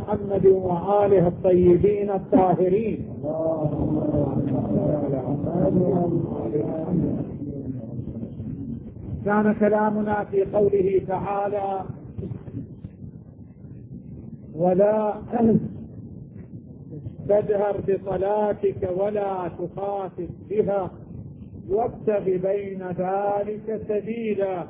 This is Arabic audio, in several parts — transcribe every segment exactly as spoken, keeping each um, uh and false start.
محمد وآله الطيبين الطاهرين. كان كلامنا في قوله تعالى: ولا تجهر بصلاتك ولا تخافت بها وابتغ بين ذلك سبيلا.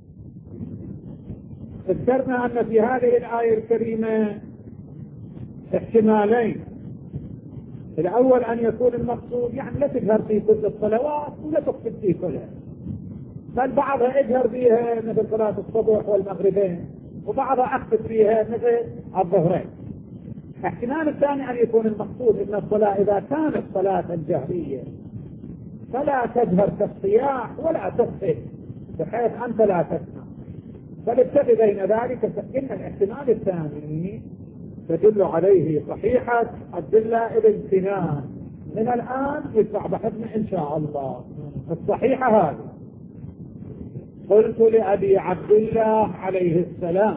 ذكرنا أن في هذه الآية الكريمة احتمالين. الأول أن يكون المقصود يعني لا تجهر في كل الصلوات ولا تخفت في كلها، بل بعضها اجهر فيها مثل صلاة الصبح والمغربين، وبعضها اخفت فيها مثل الظهرين. احتمال الثاني أن يكون المقصود أن الصلاة إذا كانت صلاة جهرية فلا تجهر كالصياح ولا تخفت بحيث أنت لا تسمع، بل ابتغ بين ذلك. فإن الاحتمال الثاني تدل عليه صحيحة الدلة الامتنان. من الآن يدفع بحثنا إن شاء الله الصحيحة هذه. قلت لأبي عبد الله عليه السلام: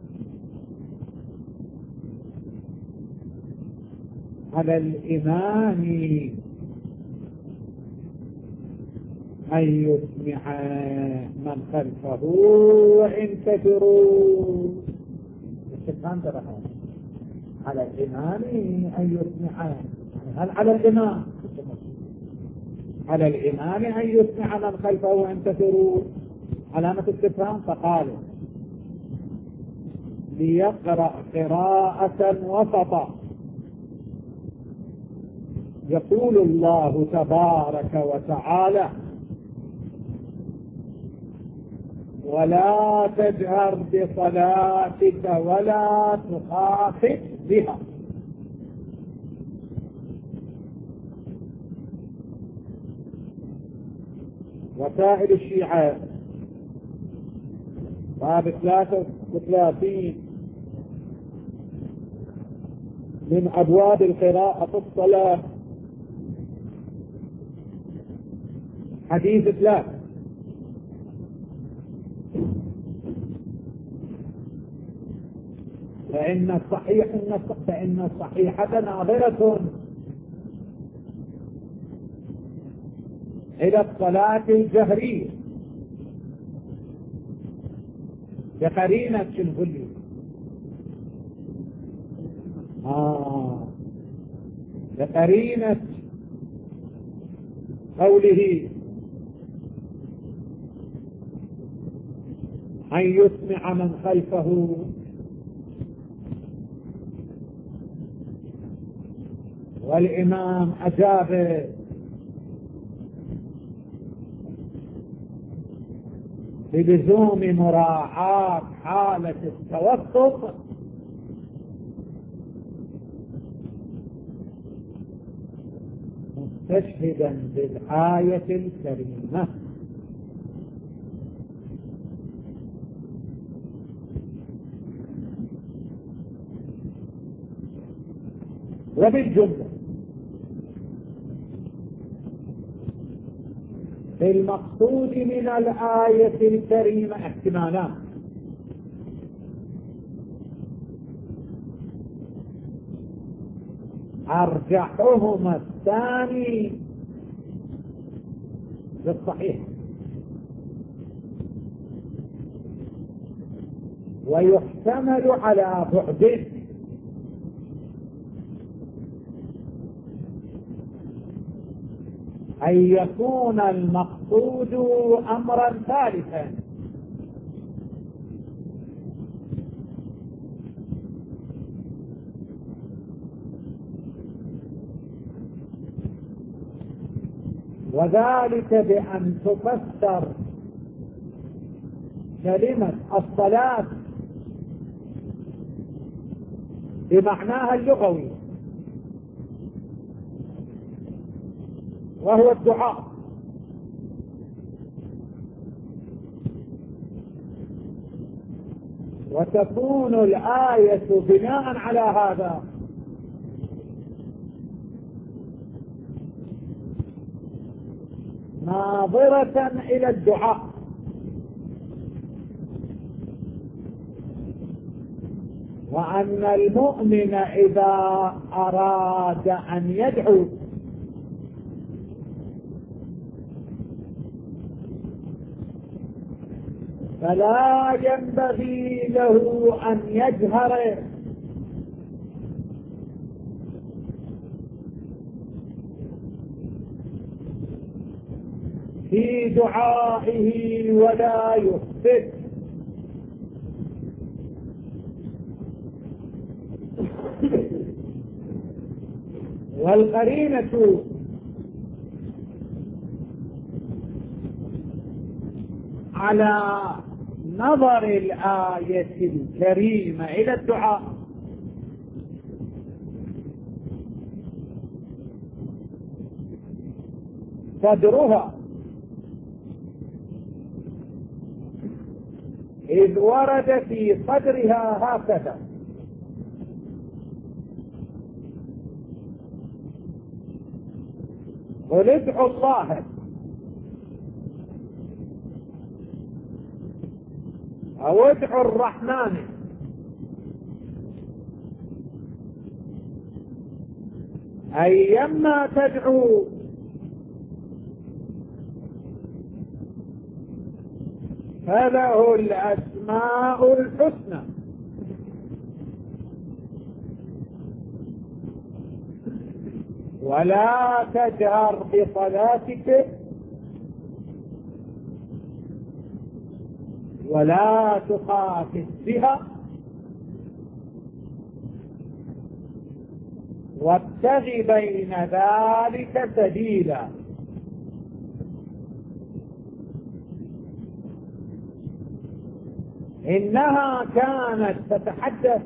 على الإمام أن يسمع من خلفه وإن كثروا. على الإمام أن يسمع، هل على الإمام على الإمام أن يسمع من خلفه وإن كثروا علامة استفهام. فقالوا: ليقرأ قراءة وسطا. يقول الله تبارك وتعالى: ولا تجهر بصلاتك ولا تخافت بها. وسائل الشيعة باب ثلاثة وثلاثين من أبواب القراءة في الصلاة، حديث ثلاث: فإن الصحيح فإن الصحيحة ناظرة إلى الصلاة الجهرية بقرينة الكلية. آه بقرينة قوله أن يسمع من خلفه، والإمام أجاب بلزوم مراعاة حالة التوسط مستشهدا بالآية الكريمة. وبالجملة المقصود من الآية الكريمة احتمالان: أرجحهما الثاني بالصحيح، ويحتمل على بعده. أن يكون المقصود أمرا ثالثا، وذلك بأن تفسر كلمة الصلاة بمعناها اللغوي وهو الدعاء، وتكون الآية بناء على هذا ناظرة إلى الدعاء، وأن المؤمن إذا أراد أن يدعو فلا ينبغي له أن يجهر في دعائه ولا يخفت، والقرينة على نظر الآية الكريمة إلى الدعاء صدرها، إذ ورد في صدرها هكذا: قل ادعوا الله أو ادعوا الرحمن أيما تدعوا فله الأسماء الحسنى. ولا تجهر بصلاتك ولا تخافت بها وابتغ بين ذلك سبيلا. إنها كانت تتحدث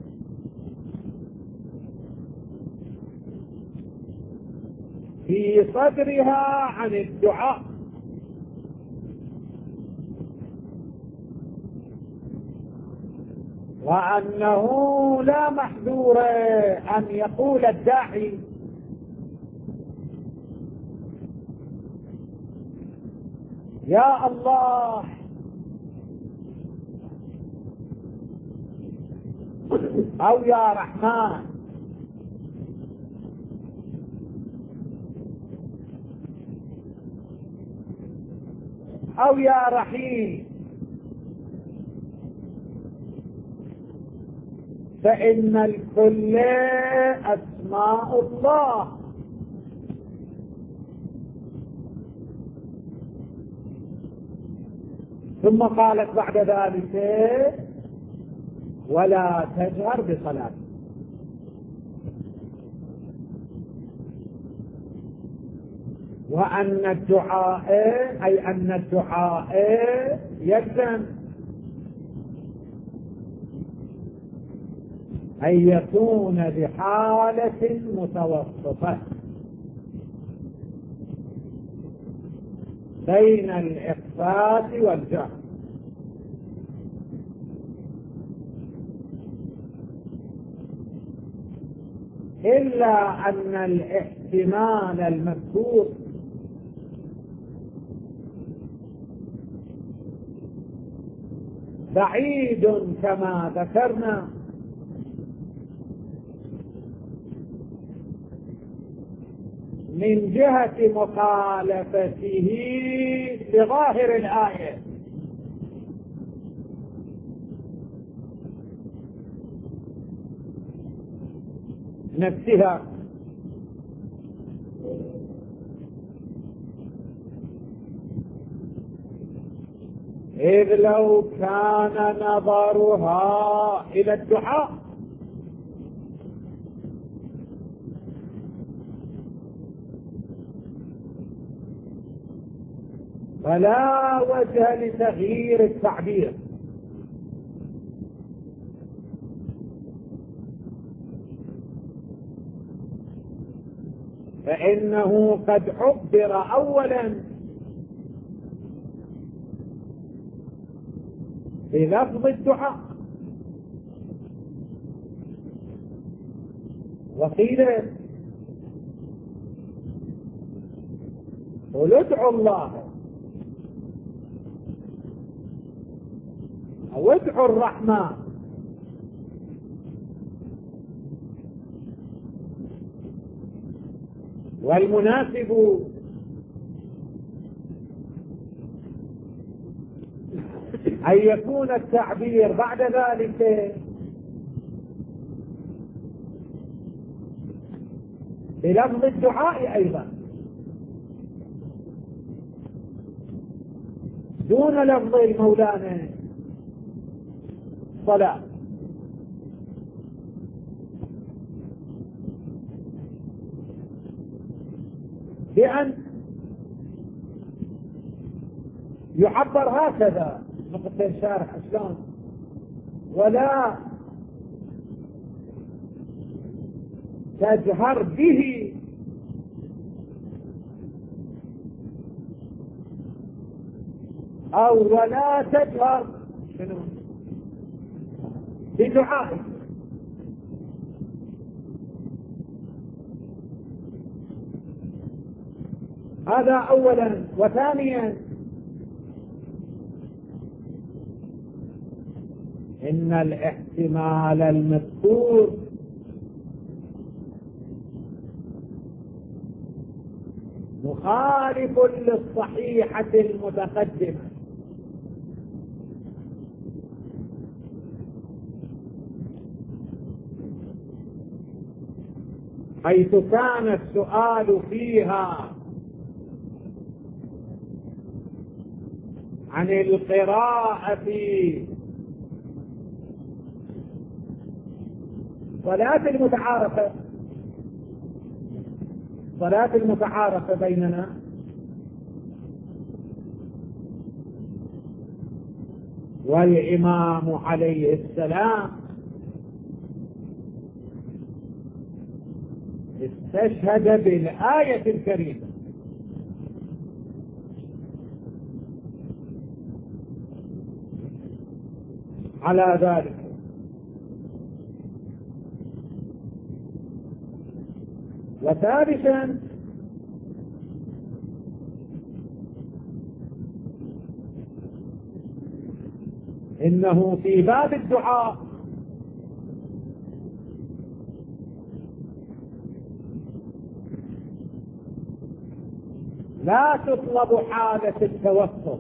في صدرها عن الدعاء، وأنه لا محذور أن يقول الداعي يا الله أو يا رحمن أو يا رحيم، فإن الكل أسماء الله. ثم قالت بعد ذلك ولا تجهر بصلاتك. وأن الدعاء أي أن الدعاء يلزم أن يكون بحالة متوسطة بين الإخفاء والجهر، إلا أن الاحتمال المذكور بعيد كما ذكرنا من جهة مخالفته لظاهر الآية، نفسها. إذ لو كان نظرها إلى الدعاء فلا وجه لتغيير التعبير، فإنه قد عبر أولا بلفظ الدعاء، وقيل قل ادعوا الله أو ادعوا الرحمن والمناسب أن يكون التعبير بعد ذلك بلفظ الدعاء أيضا دون لفظ المولانا صلاة، بأن يعبر هكذا نقطة الشارح شلون، ولا تجهر به أو ولا تجهر شنو بدعائك. هذا أولا. وثانيا إن الاحتمال المذكور مخالف للصحيحة المتقدمة، حيث كان السؤال فيها عن القراءة في صلاة المتعارفة صلاة المتعارفة بيننا والإمام عليه السلام استشهد بالآية الكريمة، على ذلك وثالثا إنه في باب الدعاء لا تطلب حالة التوسط،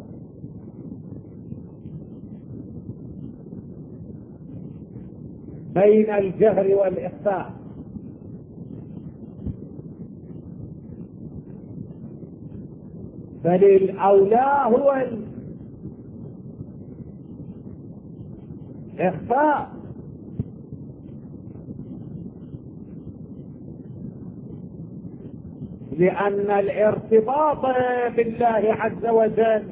بين الجهر والإخفاء، بل الأولى هو الإخفاء، لأن الارتباط بالله عز وجل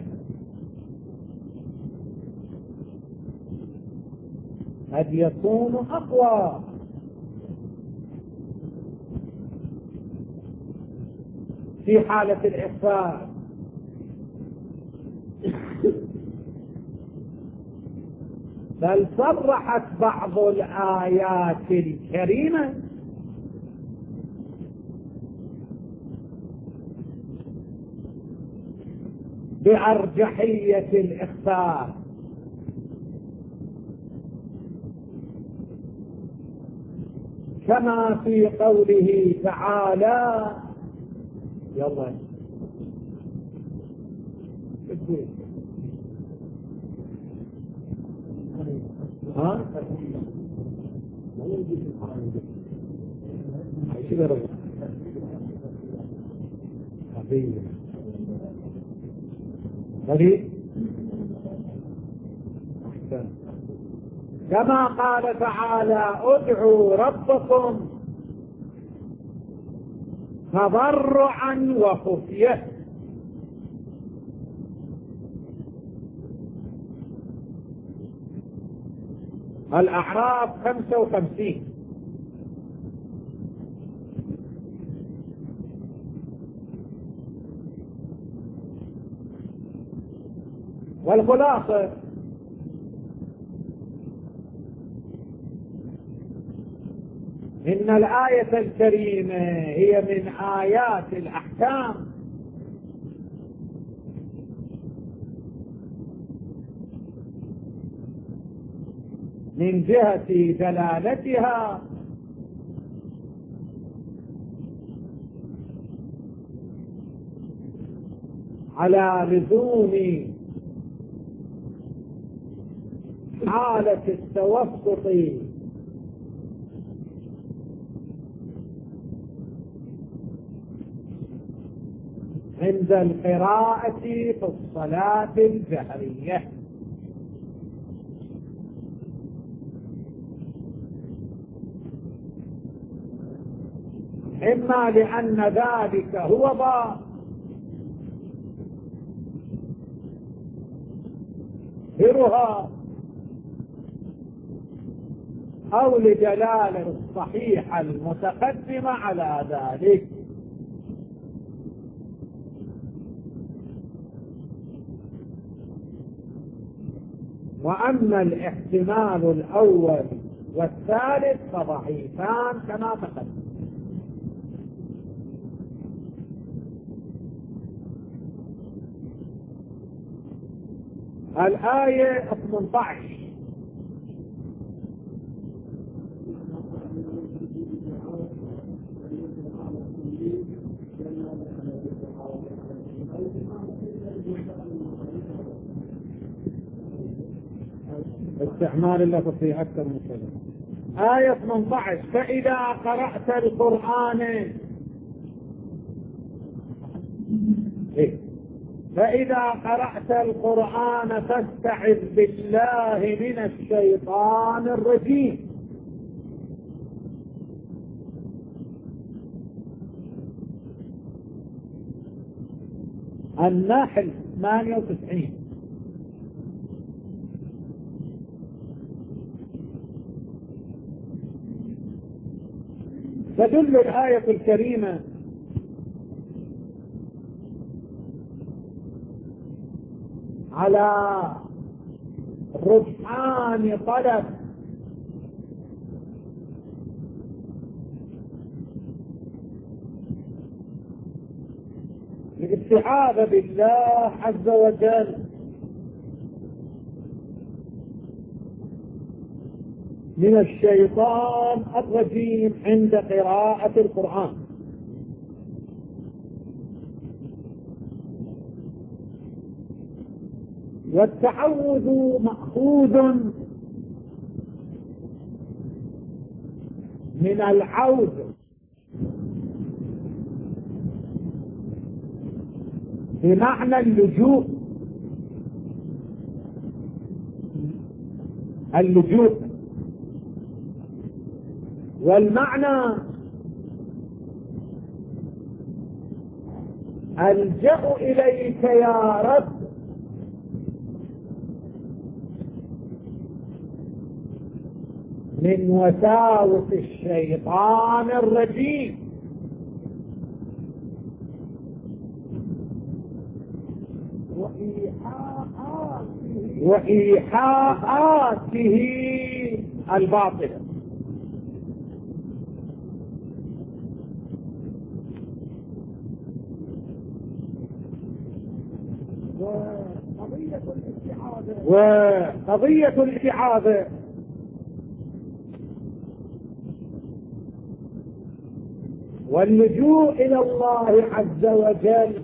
قد يكون أقوى في حالة الإخفاء. بل صرحت بعض الآيات الكريمة بأرجحية الإخفاء، كما في قوله تعالى يلا ها كما قال تعالى ادعوا ربكم تضرعا وخفية. الأعراف خمسة وخمسين. والخلاصة إن الآية الكريمة هي من آيات الأحكام من جهة دلالتها على لزوم حالة التوسط عند القراءة في الصلاة الجهرية. إما لأن ذلك هو ظاهرها أو لدلالة الصحيحة المتقدمة على ذلك. وأما الاحتمال الأول والثالث فضعيفان كما تقدم. الآية ثمانية عشر استعمال اللفظ في أكثر من كلمة. آية ثمانية عشر فإذا قرأت القرآن إيه؟ فإذا قرأت القرآن فاستعذ بالله من الشيطان الرجيم. النحل ثمانية وتسعين. تدل الآية الكريمة على رجحان طلب الاستعاذة بالله عز وجل من الشيطان الرجيم عند قراءة القرآن. والتعوذ مأخوذ من العوذ بمعنى اللجوء اللجوء والمعنى ألجأ إليك يا رب من وساوس الشيطان الرجيم. وإيحاءاته الباطلة. وقضية الاستعاذة واللجوء إلى الله عز وجل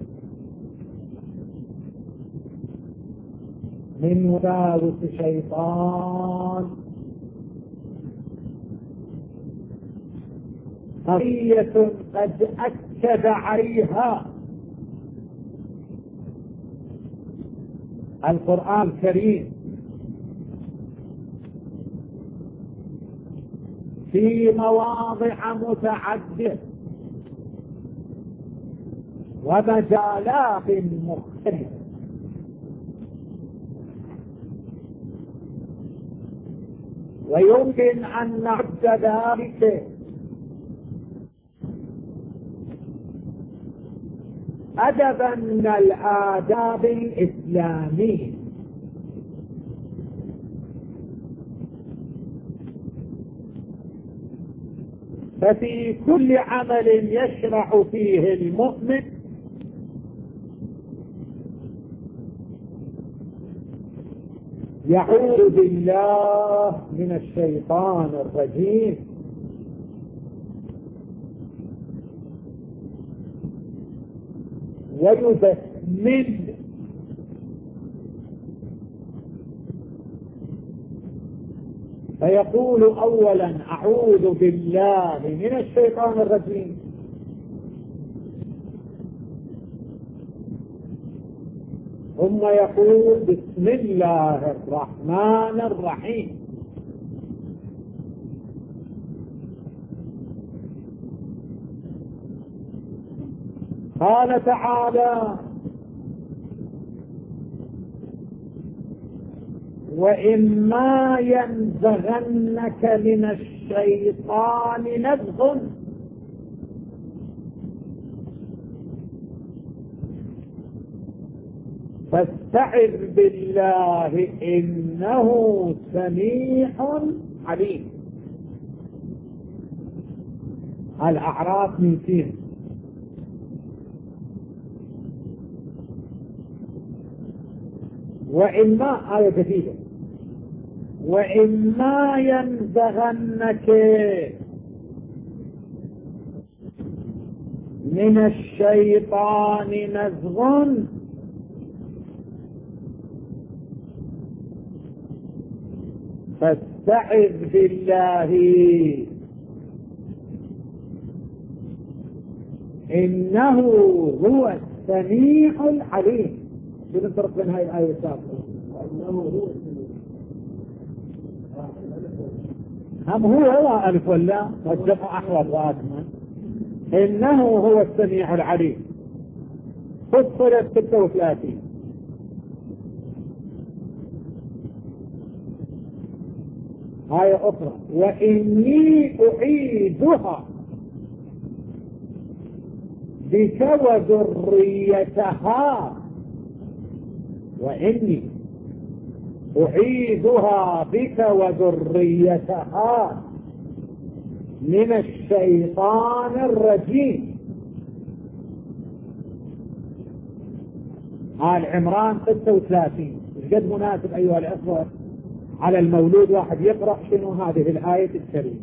من وساوس الشيطان قضية قد أكد عليها القرآن الكريم في مواضع متعددة ومجالات مختلفة. ويمكن أن نعد ذلك أدبا من الآداب الإسلامية. ففي كل عمل يشرع فيه المؤمن يعوذ بالله من الشيطان الرجيم ويذكر من فيقول أولا أعوذ بالله من الشيطان الرجيم، ثم يقول بسم الله الرحمن الرحيم. قال تعالى وإما ينزغنك من الشيطان نزغ فاستعذ بالله إنه سميع عليم. الأعراف من فيه. وإما آية جديدة وإما ينزغنك من الشيطان نزغ فاستعذ بالله إنه هو السميع العليم. شنو الفرق بين هاي الآية والسابقة؟ هم هو هو ألف ولا والجمع أحوط وأكمل. إنه هو السميع العليم. فصلت ستة وثلاثين. آية أخرى وإني أعيدها بك وذريتها وإني أعيدها بك وذريتها من الشيطان الرجيم. آل عمران ستة وثلاثين. قد مناسب أيها الأخوة على المولود واحد يقرأ شنو هذه الآية الكريمة.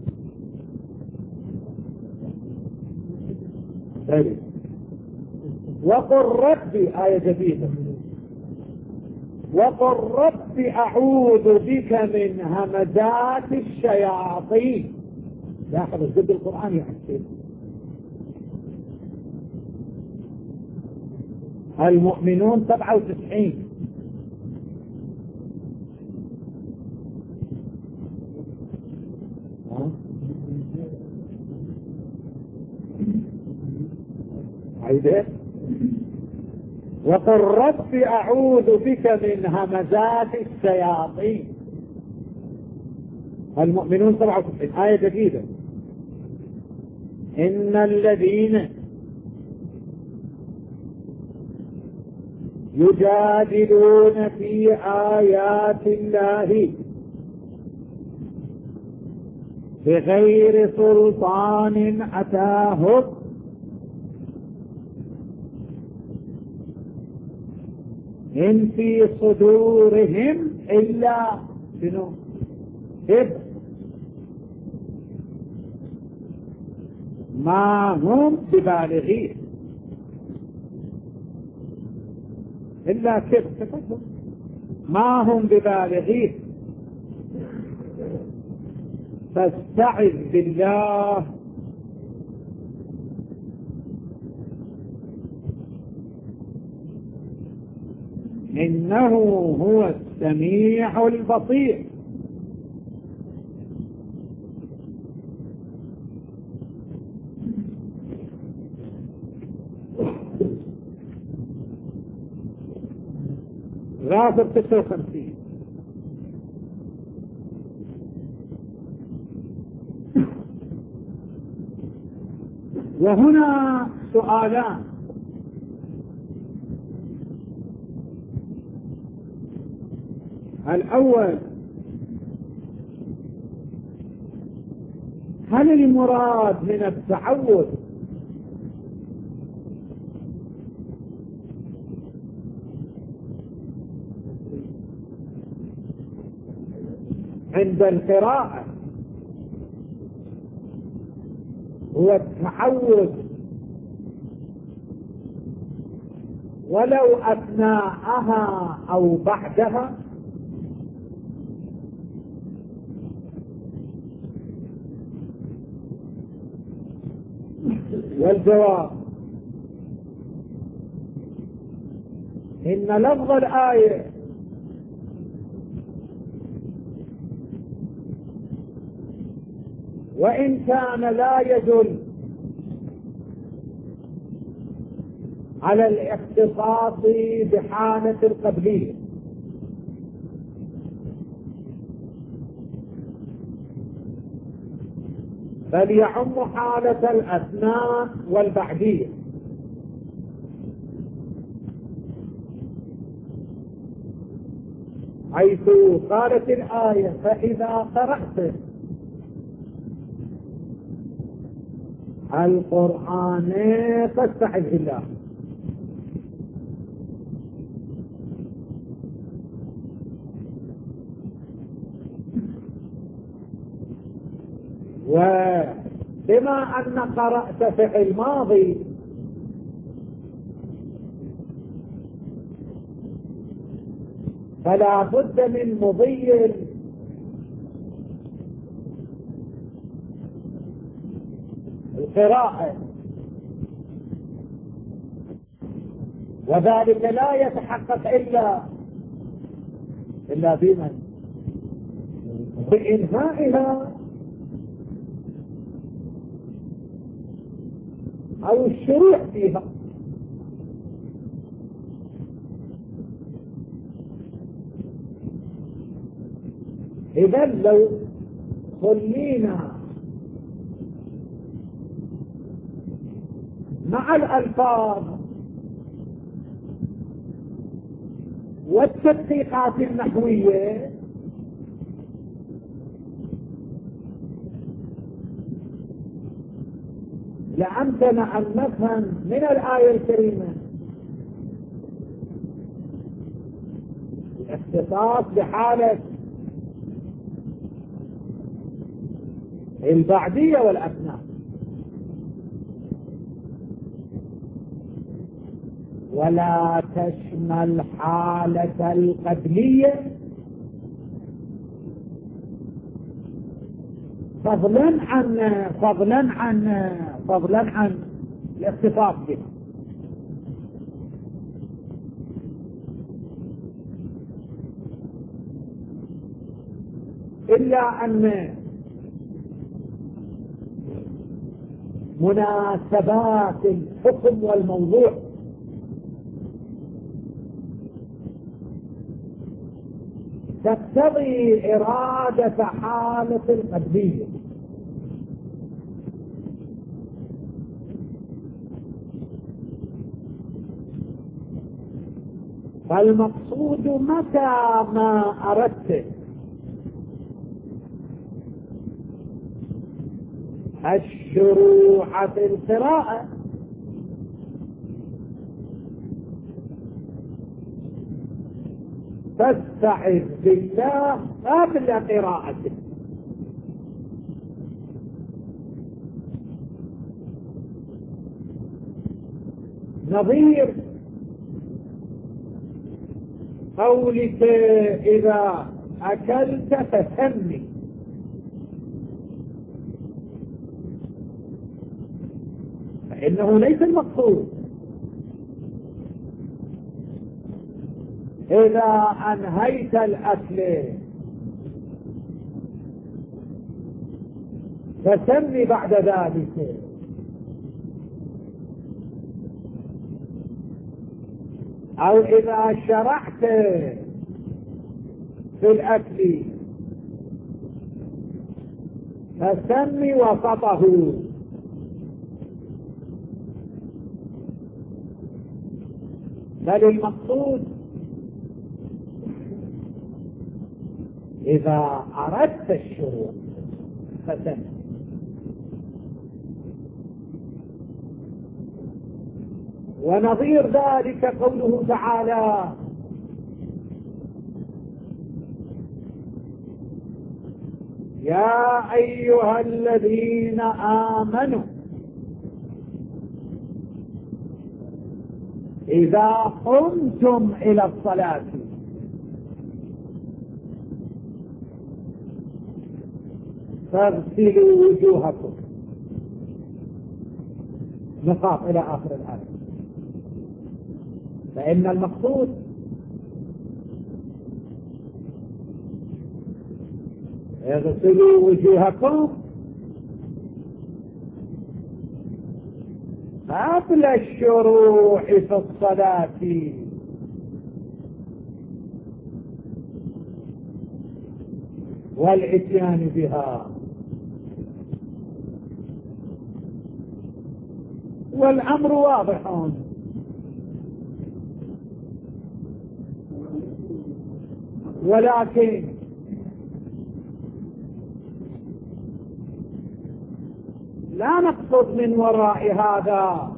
وقل ربي آية جديدة وقل رب أعوذ بك من همزات الشياطين. لاحظ الجد القرآن يحكي المؤمنون سبعة وتسعين. عيدة وقل رب أعوذ بك من همزات الشياطين. المؤمنون سبعة وتسعين. آية جديدة إن الذين يجادلون في آيات الله بغير سلطان أتاهم إن في صدورهم إلا شنو كبر ما هم ببالغين إلا كبر ما هم ببالغين فاستعذ بالله إنه هو السميع البصير. غافر ستة وخمسين. وهنا سؤالان. الأول هل المراد من التعوذ عند القراءة هو التعوذ ولو أثناءها أو بعدها. والجواب إن لفظ الآية وإن كان لا يدل على الاختصاص بحالة القبلية، بل يعم حالة الأثناء والبعدية، حيث قالت الآية فإذا قرأت القرآن فاستعذ بالله. وبما أن قرأت فعل ماضي فلا بد من مضي القراءة، وذلك لا يتحقق إلا إلا بمن بإنهائها أو الشروع فيها. إذا لو صلينا مع الألفاظ والتدقيقات النحوية لأمكن أن نفهم من الآية الكريمة الاختصاص بحالة البعدية والأثناء، ولا تشمل حالة القبلية فضلا عن فضلا عن فضلا عن الاختصاص بها. إلا أن مناسبات الحكم والموضوع تقتضي إرادة حالة القبلية، فالمقصود متى ما أردت الشروع في القراءة فاستعذ بالله قبل قراءته. نظير قولك إذا أكلت فسمي، فإنه ليس المقصود إذا أنهيت الأكل فسمي بعد ذلك، أو إذا شرعت في الأكل فسمي وسطه، بل المقصود إذا أردت الشروع فسمي. ونظير ذلك قوله تعالى يا أيها الذين آمنوا إذا قمتم إلى الصلاة فاغسلوا وجوهكم، نقاط إلى آخر الآية. فإن المقصود اغسلوا وجوهكم قبل الشروع في الصلاة، والاتيان بها. والأمر واضح، ولكن لا نقصد من وراء هذا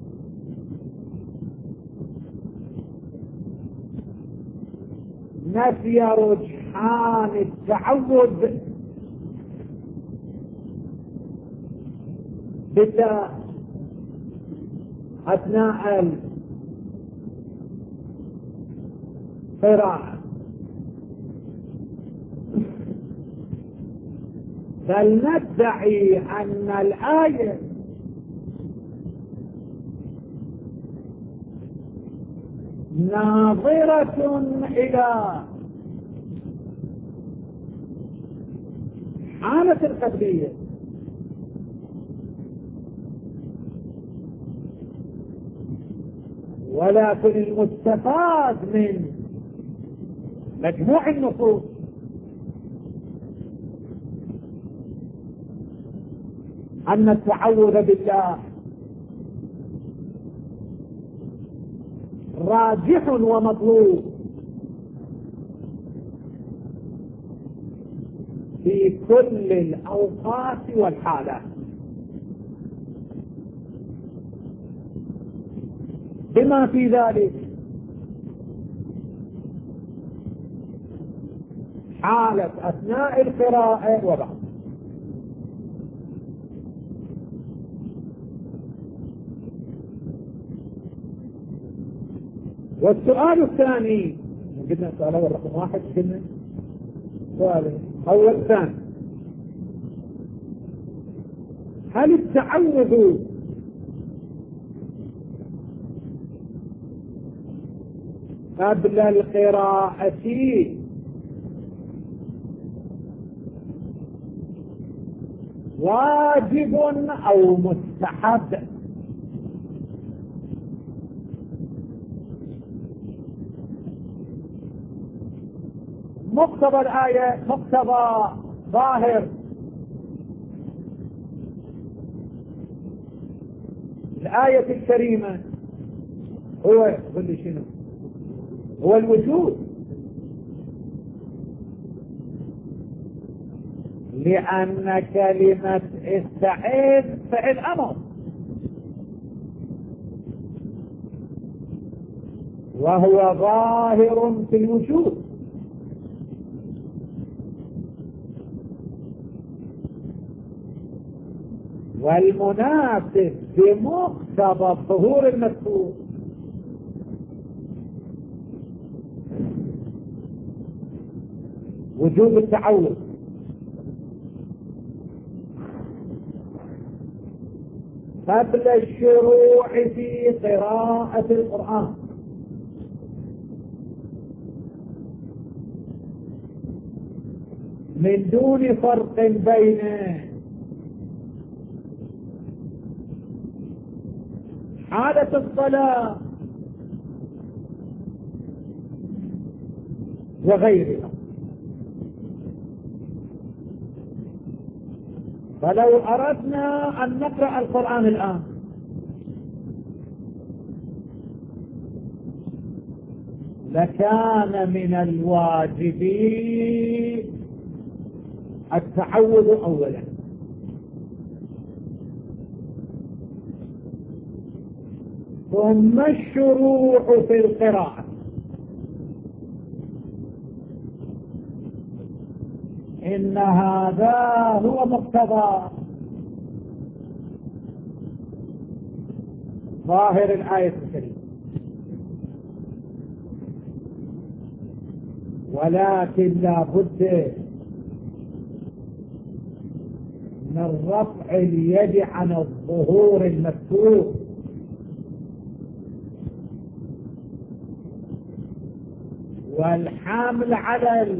نفي رجحان التعوذ بالله أثناء القراءة، بل ندعي أن الآية ناظرة إلى حالة القلبية، ولكن المستفاد من مجموع النصوص أن التعوذ بالله راجح ومطلوب في كل الأوقات والحالات، بما في ذلك حالة أثناء القراءة وبعد. والسؤال الثاني، قلنا السؤال أول رقم واحد، قلنا سؤال أول ثاني، هل التعوذ قبل القراءة واجب أو مستحب؟ مقتضى الآية، مقتضى ظاهر الآية الكريمة هو كل شيء، هو الوجود، لأن كلمة استعيذ فعل أمر، وهو ظاهر في الوجود، والمناسب بمقتضى الظهور المذكور وجوب التعوذ. قبل الشروع في قراءة القرآن، من دون فرق بين حالة الصلاة وغيرها. فلو أردنا أن نقرأ القرآن الآن لكان من الواجب التعوذ أولا، ثم الشروع في القراءة. إن هذا هو مقتضى ظاهر الآية الكريمة. ولكن لا بد من رفع اليد عن الظهور المفتوح، والحمل على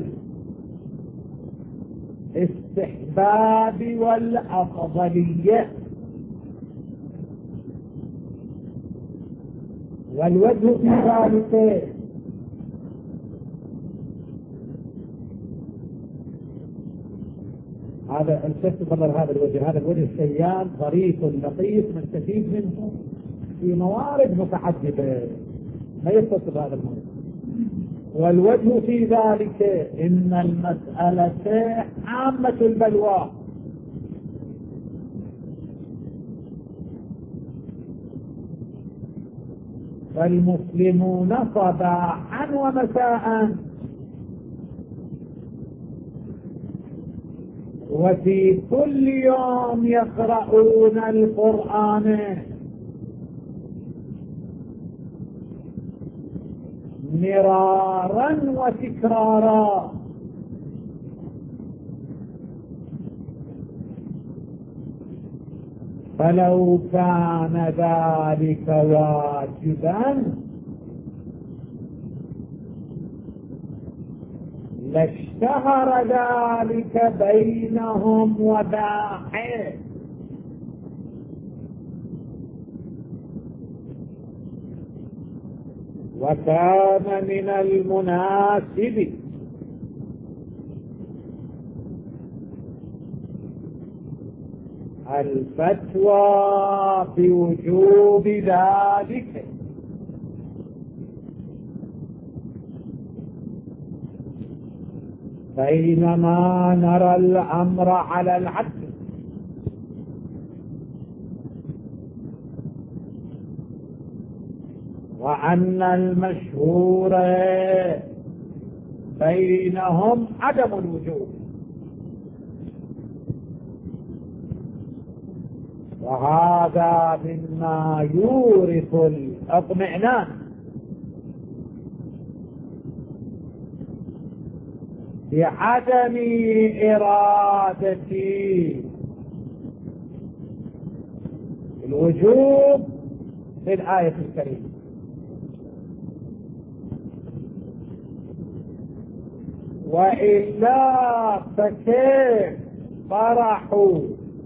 الاستحباب والأفضلية. والوجه في ذلك هذا الشخص بظهر هذا الوجه، هذا الوجه الشيال ظريف لطيف نستفيد منه في موارد متعددة ما يتصل بهذا الموضوع. والوجه في ذلك إن المسألة عامة البلوى، فالمسلمون صباحا ومساء وفي كل يوم يقرؤون القرآن مرارا وتكرارا. فلو كان ذلك واجبا لاشتهر ذلك بينهم وباحث، وكان من المناسب الفتوى بوجوب ذلك، بينما نرى الأمر على العكس، وأن المشهور بينهم عدم الوجوب. وهذا مما يورث الاطمئنان بعدم إرادة الوجوب في الآية الكريمة. وإلا فكيف طرحوا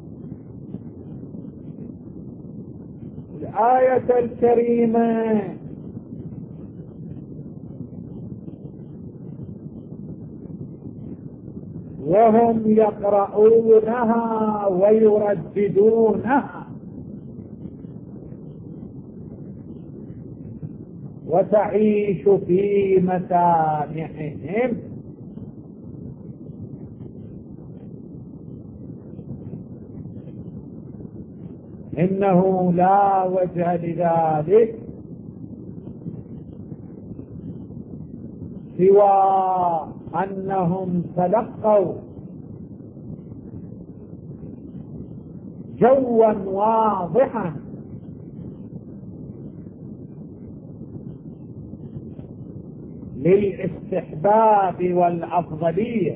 الآية الكريمة وهم يقرؤونها ويرددونها وتعيش في مسامعهم؟ إنه لا وجه لذلك سوى أنهم تلقوا جوا واضحا للاستحباب والأفضلية،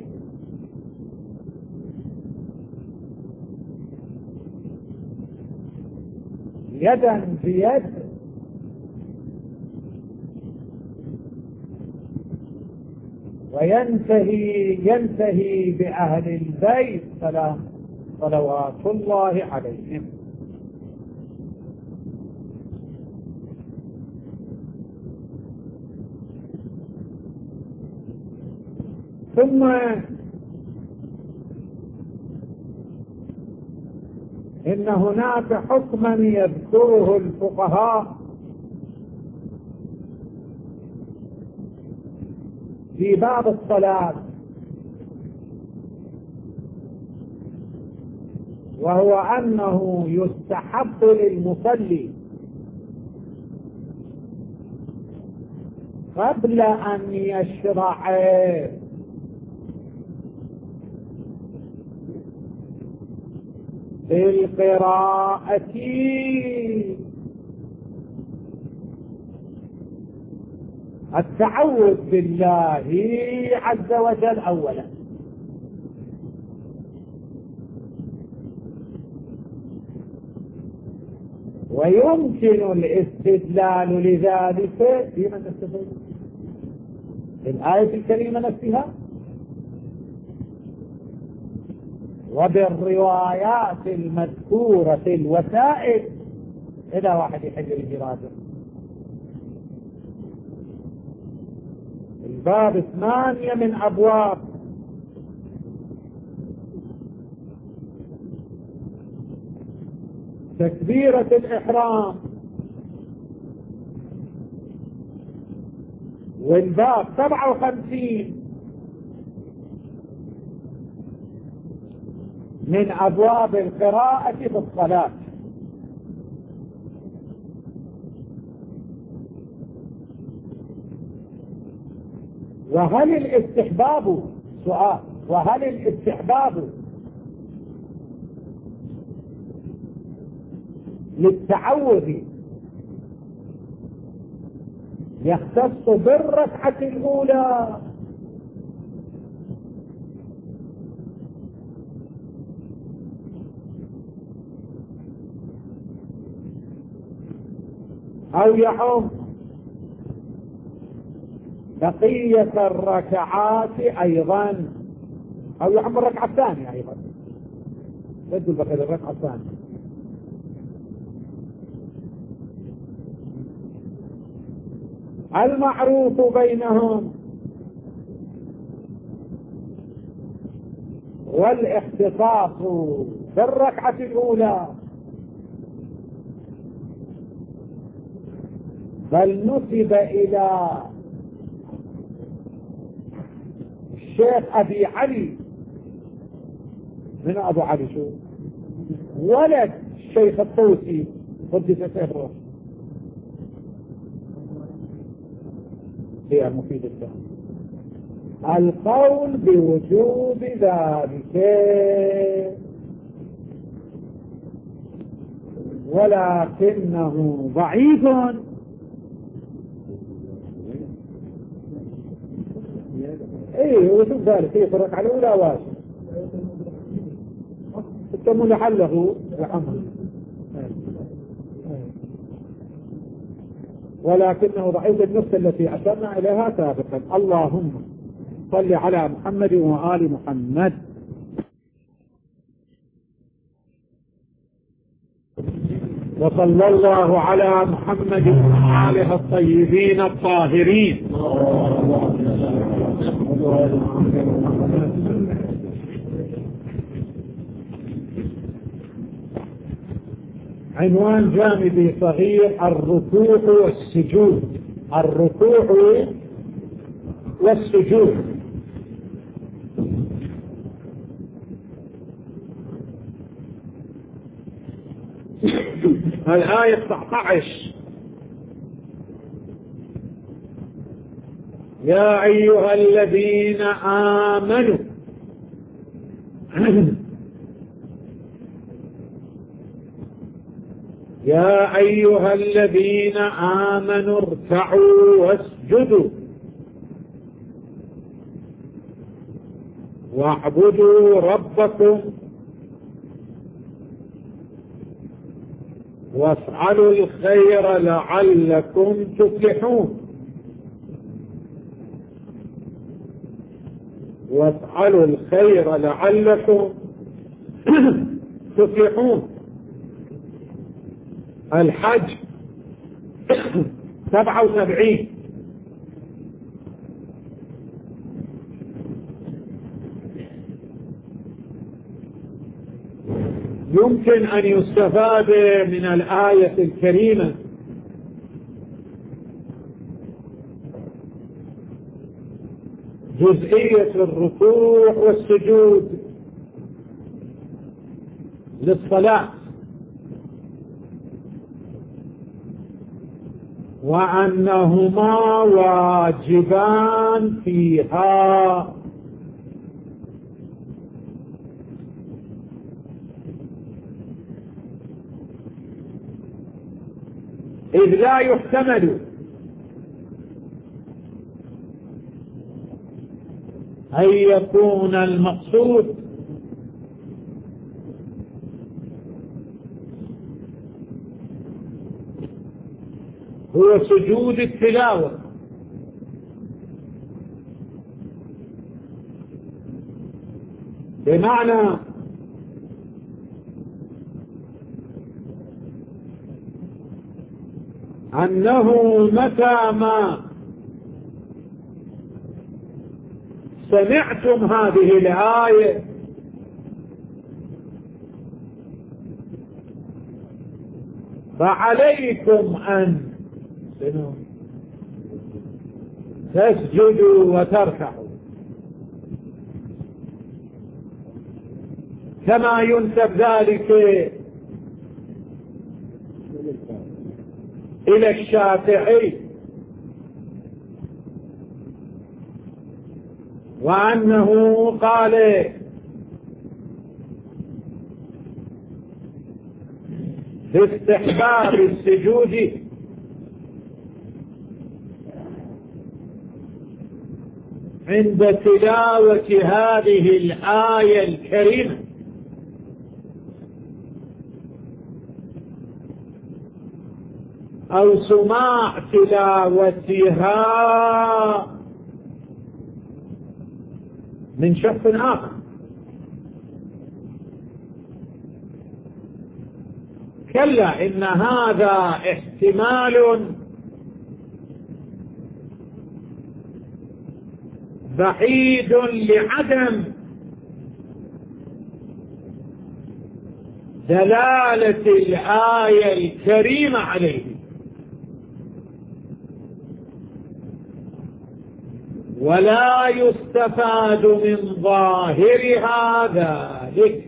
يدا بيد، وينتهي ينتهي بأهل البيت سلام صلوات الله عليهم. ثم إن هناك حكما يذكره الفقهاء في باب الصلاة، وهو أنه يستحب للمصلي قبل أن يشرع بالقراءة التعوذ بالله عز وجل أولا، ويمكن الاستدلال لذلك فيما نستفيد الآية الكريمة نفسها وبالروايات المذكورة في الوسائل إلى واحد يحل الإرادة. الباب ثمانية من أبواب تكبيرة الإحرام، والباب سبعة وخمسين من أبواب القراءة في الصلاة. وهل الاستحباب سؤال وهل الاستحباب للتعوذ يختص بالركعة الأولى أو يعم بقية الركعات أيضا، أو يعم الركعة الثانية أيضا، بدل بقية الركعة الثانية. المعروف بينهم والاختصاص بالركعة الأولى، بل نسب إلى الشيخ أبي علي من أبو علي شو ولد الشيخ الطوسي قدس سره هي المفيد الثاني القول بوجوب ذلك، ولكنه ضعيف. ايه وشوف ذلك هي فرق على الأولى واجب التم لحله رحمه، ولكنه ضعيف النفس التي أشرنا إليها سابقا. اللهم صل على محمد وآل محمد. وصلى الله على محمد وآله الطيبين الطاهرين. عنوان جانبي صغير: الركوع والسجود. الركوع والسجود. الآية تسعة عشر: يا أيها الذين آمنوا يا أيها الذين آمنوا اركعوا واسجدوا واعبدوا ربكم وافعلوا الخير لعلكم تفلحون. وافعلوا الخير لعلكم تفلحون. الحج سبعة وسبعين. يمكن أن يستفاد من الآية الكريمة جزئية الركوع والسجود للصلاة، وأنهما واجبان فيها، إذ لا يحتمل أن يكون المقصود هو سجود التلاوة، بمعنى أنه متى ما سمعتم هذه الآية فعليكم أن تسجدوا وتركعوا، كما ينسب ذلك إلى الشافعي، وأنه قال في استحباب السجود عند تلاوة هذه الآية الكريمة، أو سماع تلاوتها من شخص آخر. كلا إن هذا احتمال بعيد لعدم دلالة الآية الكريمة عليه، ولا يستفاد من ظاهرها ذلك،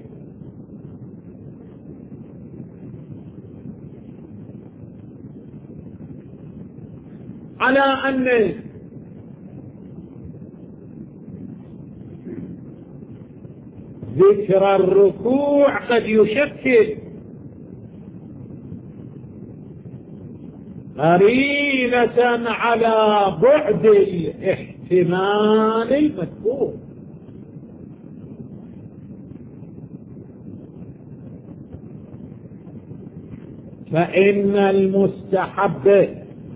على أن ذكر الركوع قد يشكل قرينة على بعد الاحتمال المذكور، فإن المستحب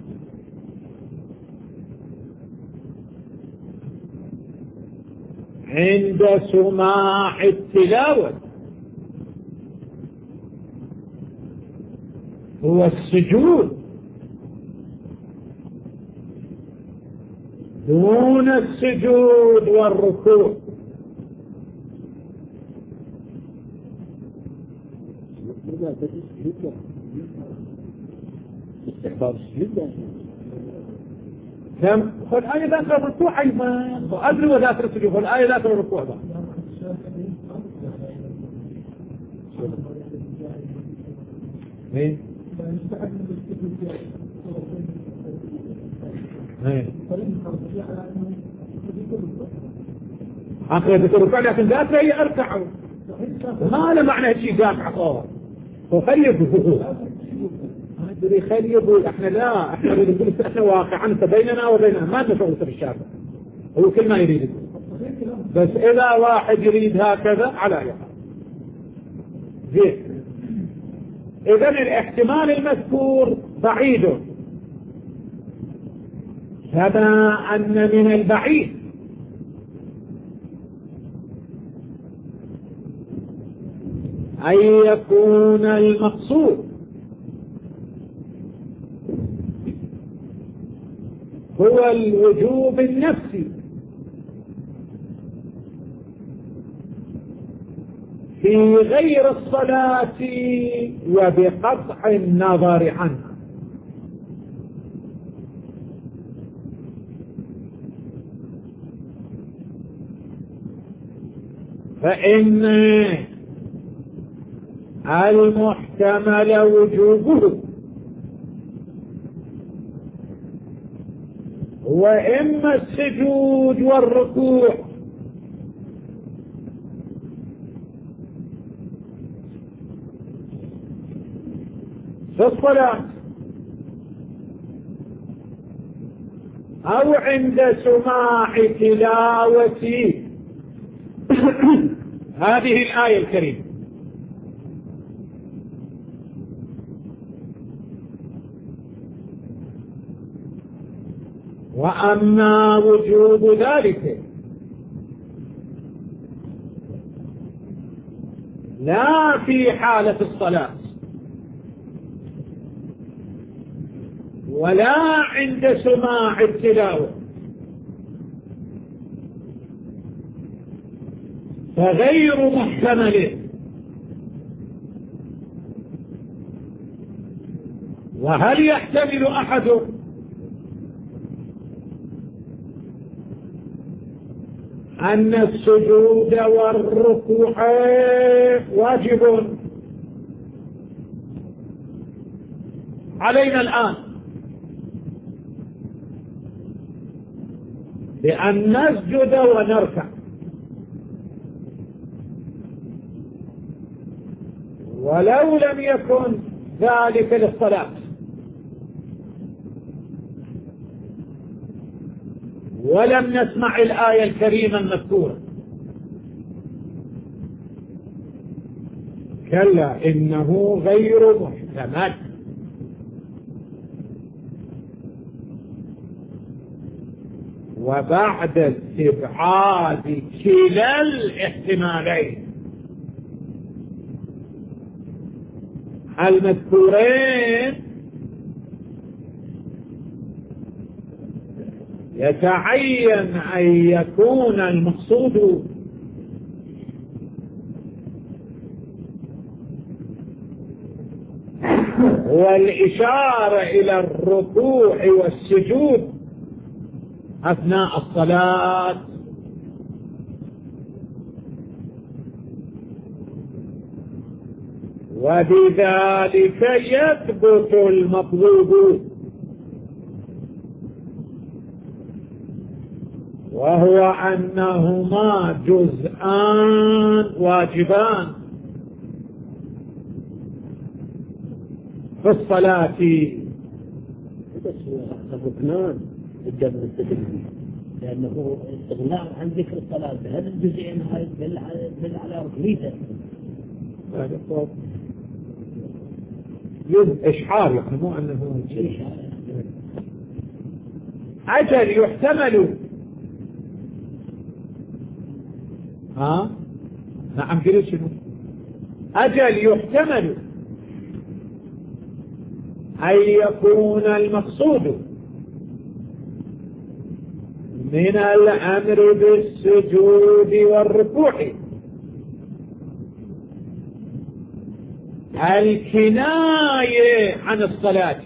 عند سماع التلاوة هو السجود دون السجود والركوع. كم قل آية ذاكر الركوع أيضا أدري وذاكر السجود، قل آية ذاكر الركوع بقى. ايه ايه عقل ذكر الركوع، لكن ذاكر هي أركعوا، ما له معنى شيء قاطع صار وخليبوا أدري خليبوا. احنا لا، احنا نقول احنا واقعا بيننا وبيننا ما لنا شغل في الشارع، هو كل ما يريد، بس إذا واحد يريد هكذا على أي حال زين. إذن الاحتمال المذكور بعيد، كما أن من البعيد أن يكون المقصود هو الوجوب النفسي في غير الصلاة وبقطع النظر عنها، فإن المحتمل وجوبه وإما السجود والركوع في الصلاة أو عند سماع تلاوة هذه الآية الكريمة. وأما وجوب ذلك لا في حالة الصلاة ولا عند سماع التلاوة فغير محتمل. وهل يحتمل أحد أن السجود والركوع واجب علينا الآن بأن نسجد ونركع، ولو لم يكن ذلك للصلاة ولم نسمع الآية الكريمة المذكورة؟ كلا إنه غير محتمل. وبعد استبعاد كلا الاحتمالين المذكورين يتعين أن يكون المقصود هو الإشارة إلى الركوع والسجود أثناء الصلاة، وبذلك يثبت المطلوب، وهو أنهما جزءان واجبان في الصلاة. الركنان الجبر التدريجي لأنه استغناء عن ذكر الصلاة بهذا الجزئين هاي يدل على ركنيته. إشعار يعني مو أنه أجل يحتمل. ها نعم قلت شنو؟ أجل يحتمل أن يكون المقصود من الأمر بالسجود والركوع الكناية عن الصلاة،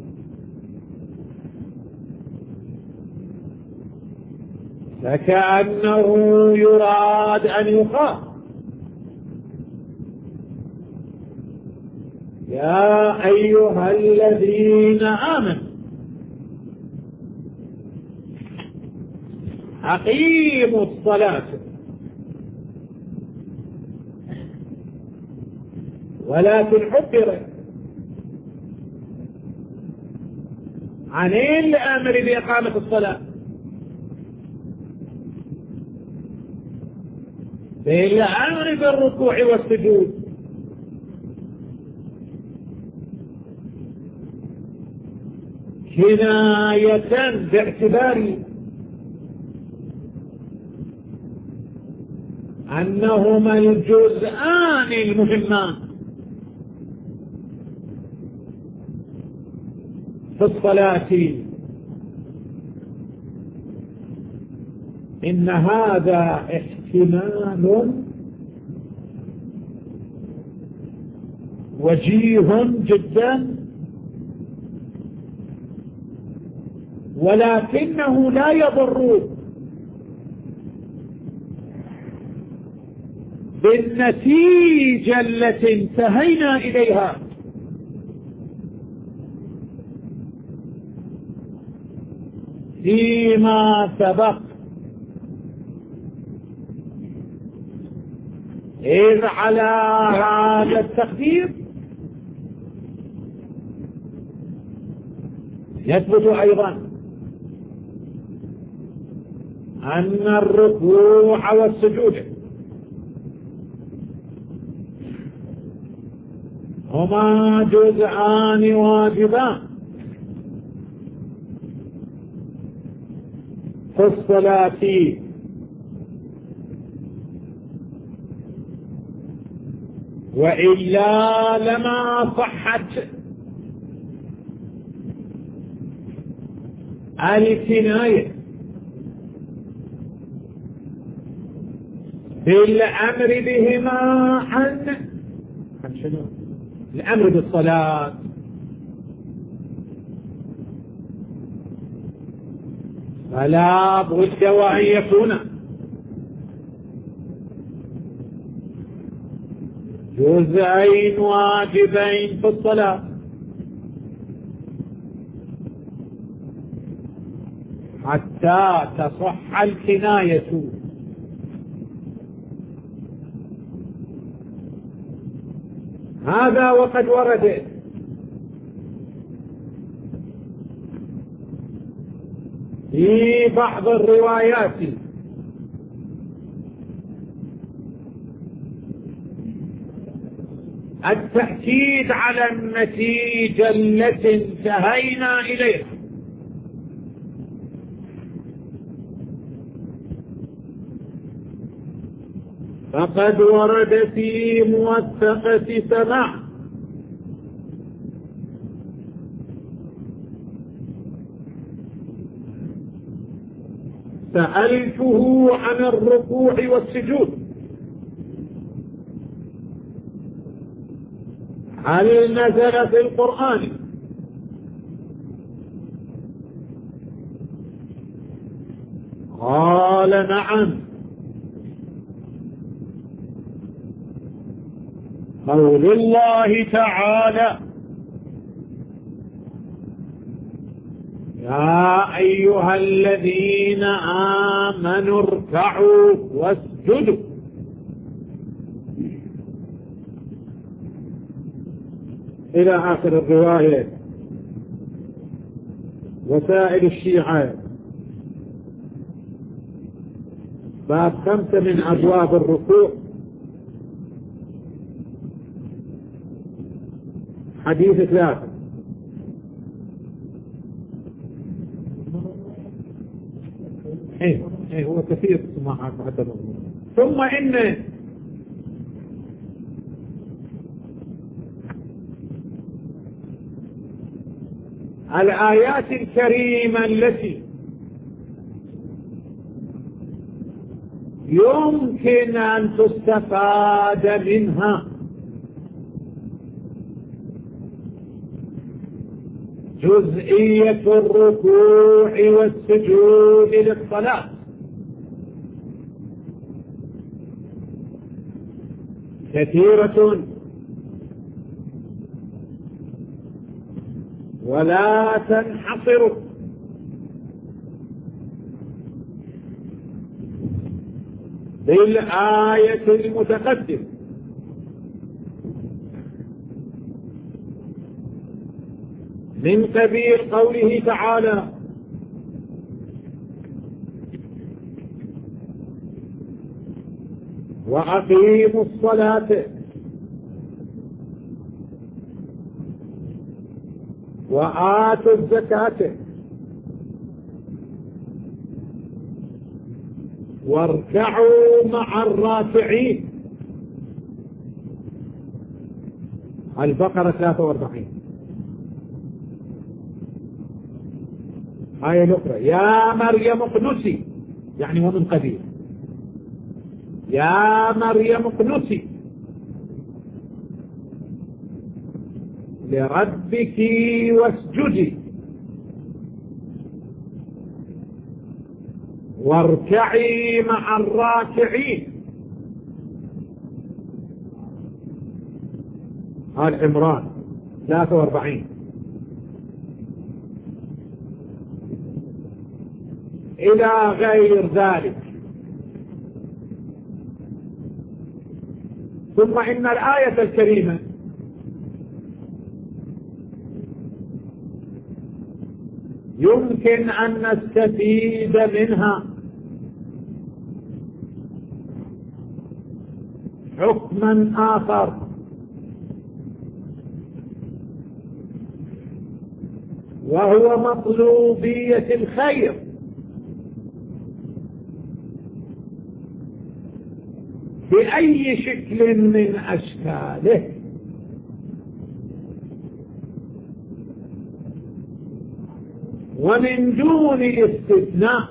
فكأنه يراد أن يخاف يا أيها الذين آمنوا أقيموا الصلاة ولكن عبر عن الأمر بإقامة الصلاة بالأمر بالركوع والسجود، كناية باعتبار أنهما الجزءان المهمان في الصلاة. إن هذا احتمال وجيه جدا، ولكنه لا يضر بالنتيجة التي انتهينا إليها، فيما سبق، إذ على هذا التقدير يثبت أيضا أن الركوع والسجود هما جزءان واجبان في الصلاة، وإلا لما صحت الكناية بالأمر بهما عن عن شنو؟ الأمر بالصلاة. فلا بد وأن يكون جزئين واجبين في الصلاة حتى تصح الكناية. هذا وقد ورد في بعض الروايات التأكيد على النتيجة التي انتهينا إليها، فقد ورد في موثقة سماع سألته عن الركوع والسجود هل نزل في القرآن؟ قال نعم. قول الله تعالى يا أيها الذين آمنوا اركعوا واسجدوا إلى آخر الرواية. وسائل الشيعة باب خمسة من أبواب الركوع حديث ثلاثة. ايه ايه هو كثير سماعات حتى ثم ان الآيات الكريمة التي يمكن أن تستفاد منها جزئية الركوع والسجود للصلاة كثيرة ولا تنحصر بالآية المتقدمة. من قبيل قوله تعالى وأقيموا الصلاة وآتوا الزكاة واركعوا مع الراكعين. البقرة ثلاثة وأربعين. آية أخرى يا مريم اقنتي يعني ومن قبيل يا مريم اقنتي لربك واسجدي واركعي مع الراكعين. آل عمران ثلاثة وأربعين. إلى غير ذلك. ثم إن الآية الكريمة يمكن أن نستفيد منها حكما آخر وهو مطلوبية الخير. بأي شكل من أشكاله، ومن دون استثناء.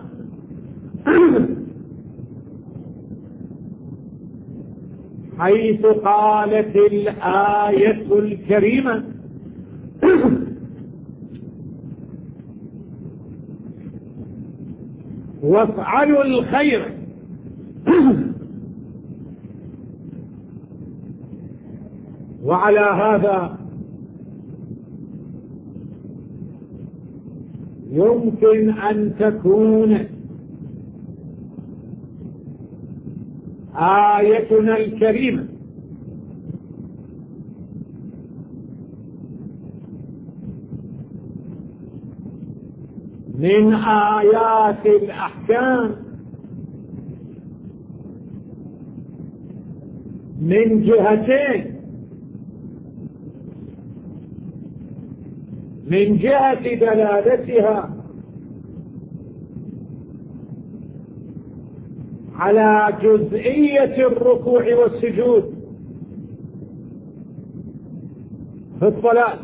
حيث قالت الآية الكريمة: وافعلوا الخير وعلى هذا يمكن أن تكون آيتنا الكريمة من آيات الأحكام من جهتين: من جهة دلالتها على جزئية الركوع والسجود في الصلاة،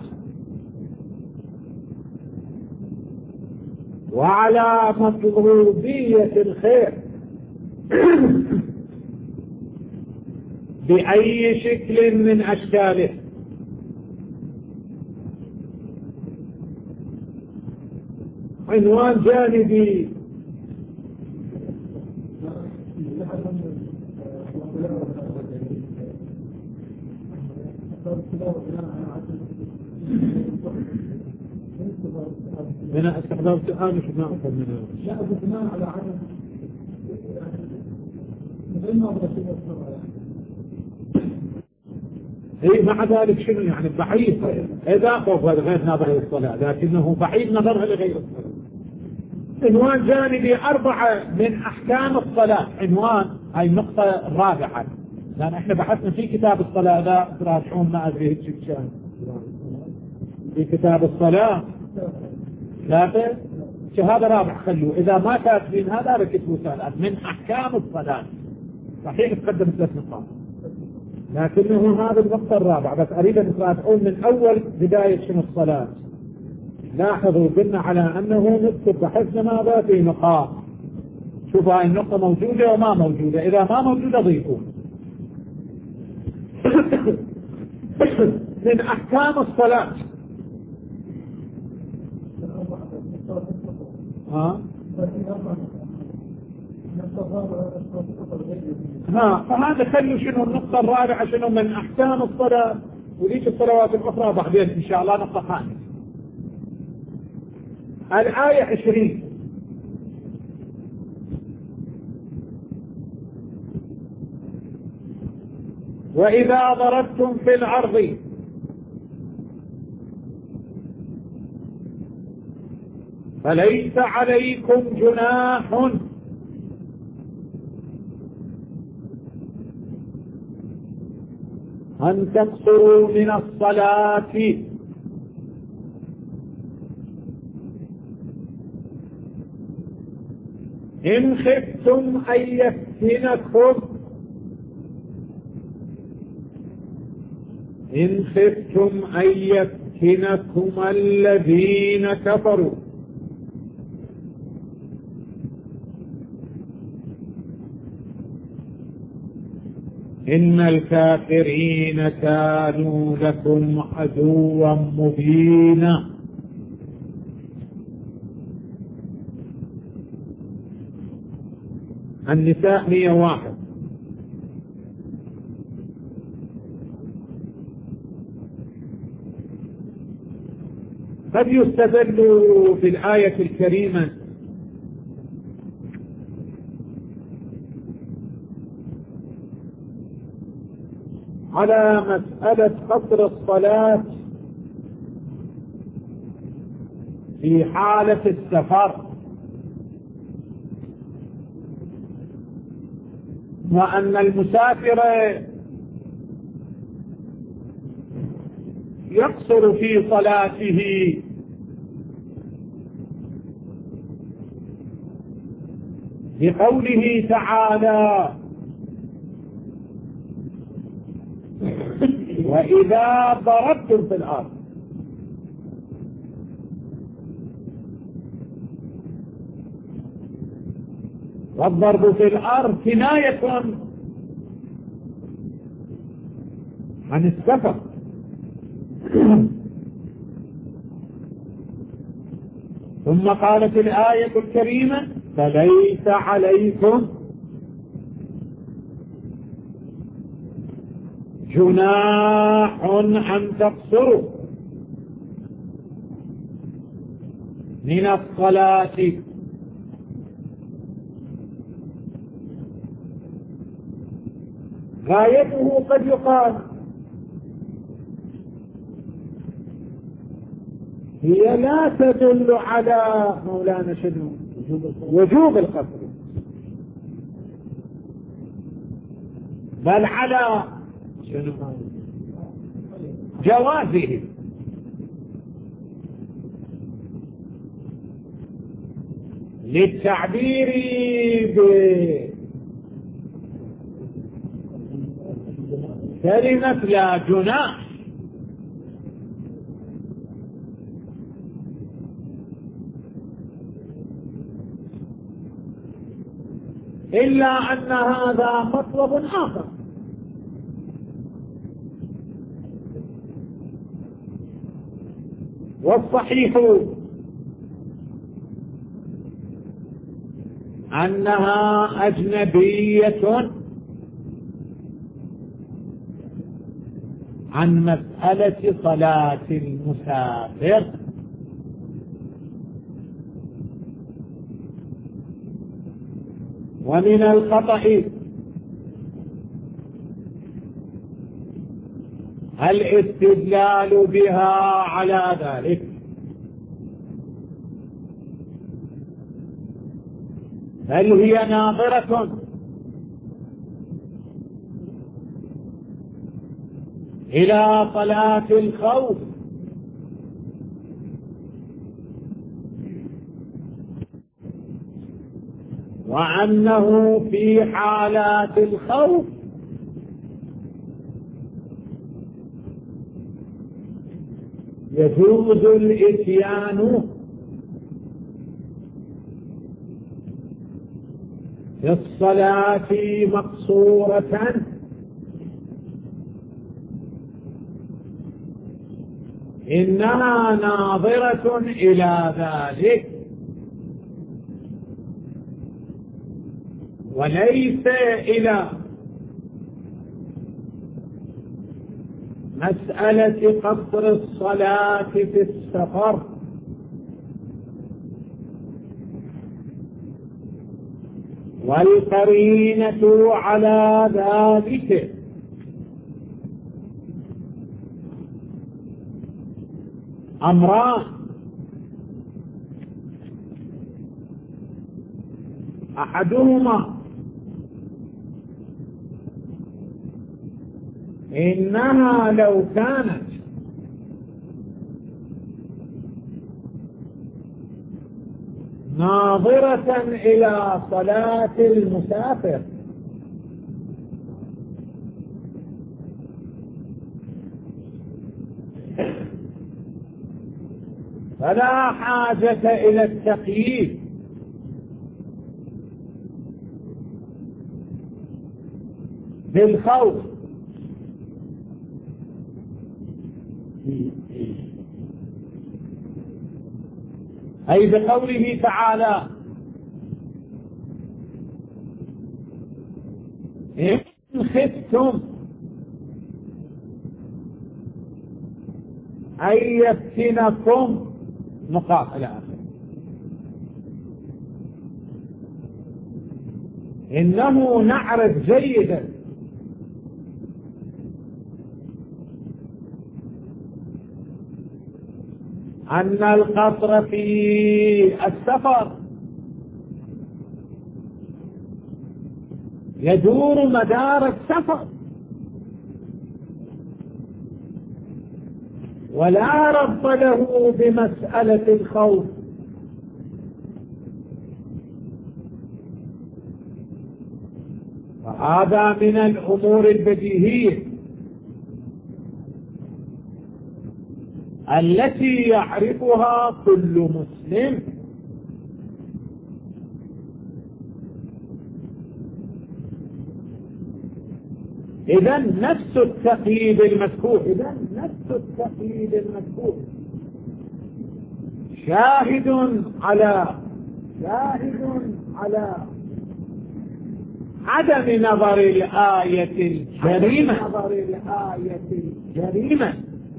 وعلى مطلوبية الخير بأي شكل من أشكاله. عنوان جانبي من استخدام سؤال مش ما أفهم منه. لا بناء على عدم غير ما هي مع ذلك شنو يعني بعيد إذا خوف غير ناظر للصلاة، لكنه بعيد نظرها لغير الصلاة. عنوان جانبي أربعة من أحكام الصلاة. عنوان هاي النقطة الرابعة، لأن احنا بحثنا في كتاب الصلاة، لا تراجعون ما أدري هيك كان في كتاب الصلاة ثلاثة شهادة رابع. خلوه إذا ما كاتبين هذا ركزوا سؤالات من أحكام الصلاة. صحيح تقدم ثلاث نقاط، لكنه هذا النقطة الرابعة. بس أريد أن تراجعون من أول بداية شنو الصلاة. لاحظوا قلنا على أنه نكتب بحثنا ماذا في نقاط. شوفوا هاي النقطة موجودة وما موجودة، إذا ما موجودة ضيفوا. من أحكام الصلاة ها ها فهذا خلوا شنو النقطة الرابعة شنو من أحكام الصلاة، وليش الصلوات الأخرى بعدين إن شاء الله نقطة خامسة. الآية عشرين: وإذا ضربتم في الأرض فليس عليكم جناح أن تقصروا من الصلاة إن خفتم أن يفتنكم إن خفتم أن يفتنكم الذين كفروا إن الكافرين كانوا لكم عدوا مبينا. النساء مئة وواحد. قد يستدل في الآية الكريمة على مسألة قصر الصلاة في حالة السفر، وأن المسافر يقصر في صلاته بقوله تعالى وإذا ضربتم في الأرض. والضرب في الأرض كناية عن السفر. ثم قالت الآية الكريمة فليس عليكم جناح أن تقصروا من الصلاة. غايته قد يقال هي لا تدل على مولانا شنو وجوب القصر، بل على شنو جوازه. للتعبير بكلمة لا جناح. إلا أن هذا مطلب آخر، والصحيح أنها أجنبية عن مسألة صلاة المسافر، ومن الخطأ الاستدلال بها على ذلك، بل هي ناظرة إلى صلاة الخوف، وأنه في حالات الخوف يجوز الإتيان في الصلاة مقصورة إنها ناظرة إلى ذلك وليس إلى مسألة قصر الصلاة في السفر. والقرينة على ذلك أمران: أحدهما إنها لو كانت ناظرة إلى صلاة المسافر فلا حاجة إلى التقييد، بالخوف، أي بقوله تعالى إن خفتم أن يفتنكم نقاط إلى آخره. إنه نعرف جيدا أن القصر في السفر يدور مدار السفر، ولا ربط له بمسألة الخوف، هذا من الأمور البديهية التي يعرفها كل مسلم. إذا نفس التقييد المذكور إذا نفس التقييد المذكور شاهد على شاهد على عدم نظر الآية الكريمة نظر الآية الكريمة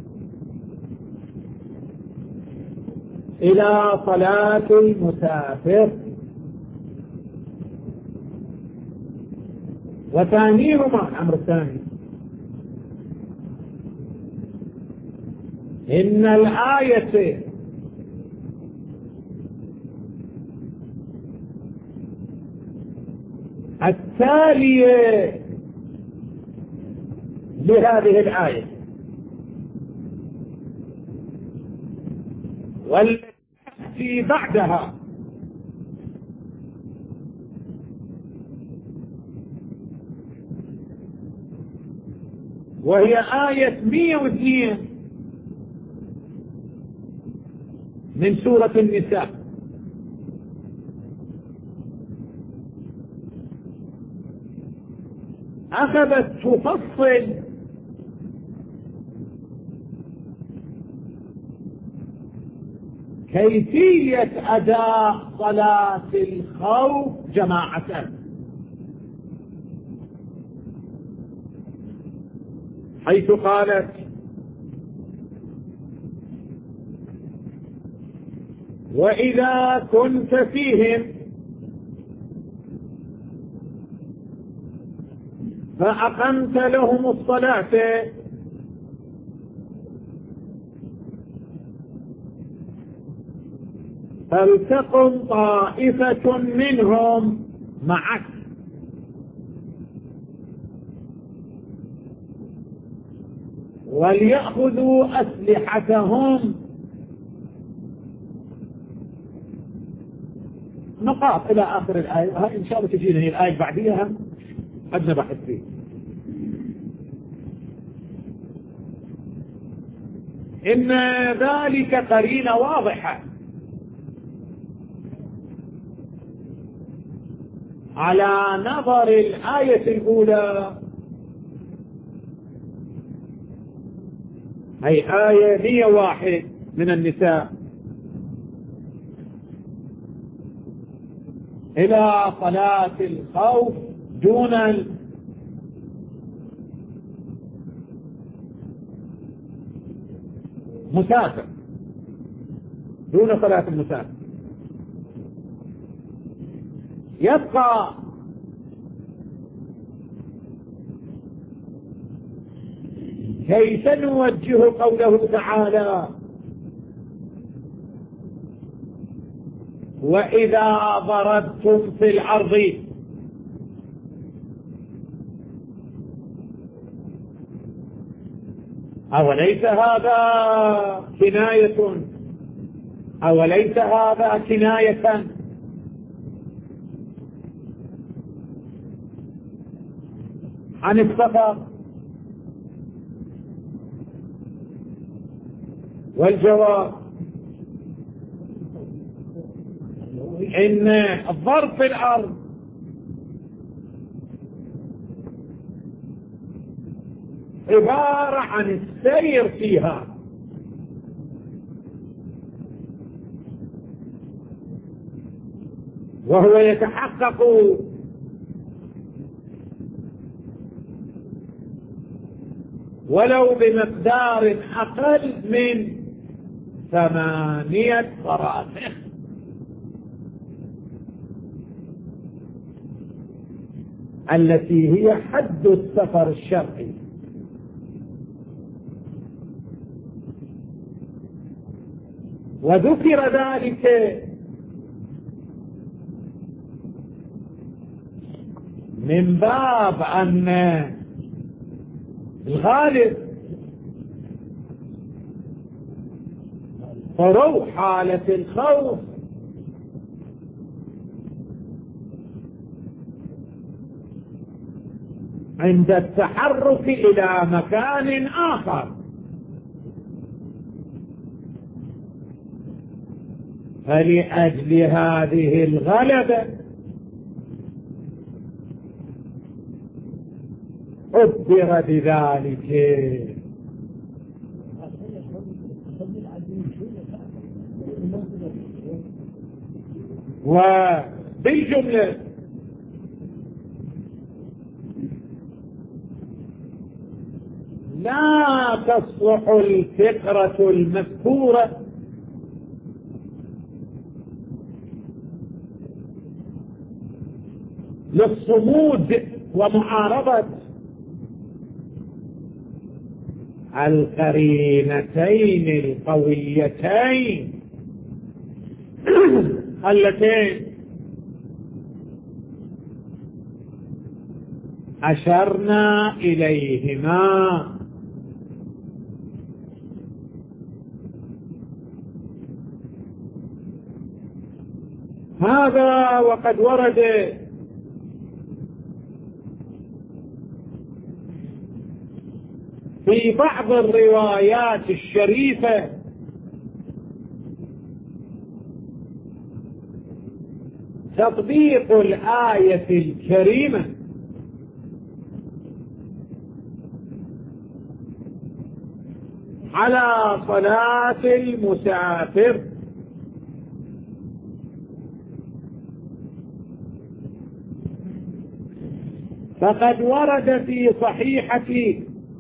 إلى صلاة المسافر. وثانيهما الأمر الثاني إن الآية التالية لهذه الآية والتي بعدها وهي آية مئة واثنين من سورة النساء، أخذت تفصل كيفية أداء صلاة الخوف جماعة، حيث قالت: وإذا كنت فيهم فأقمت لهم الصلاة فلتقم طائفة منهم معك وليأخذوا أسلحتهم. نقاط إلى آخر الآية، هاي إن شاء الله تجينا هي الآية بعديها قد نبحث فيه. إن ذلك قرينة واضحة على نظر الآية الأولى، هي آية مئة وواحد من النساء، إلى صلاة الخوف دون المسافر، دون صلاة المسافر. يبقى كيف نوجه قوله تعالى: وإذا ضربتم في الأرض أوليس هذا كناية أوليس هذا كناية عن السفر؟ والجواب إن الضرب في الأرض عبارة عن السير فيها، وهو يتحقق ولو بمقدار أقل من ثمانية فراسخ، التي هي حد السفر الشرعي. وذكر ذلك من باب أن الغالب فروح حالة الخوف عند التحرك إلى مكان آخر. فلأجل هذه الغلبة عبر بذلك. وبالجملة لا تصلح الفكرة المذكورة للصمود ومعارضة القرينتين القويتين اللتين أشرنا إليهما. هذا وقد ورد في بعض الروايات الشريفة تطبيق الآية الكريمة على صلاة المسافر. فقد ورد في صحيحة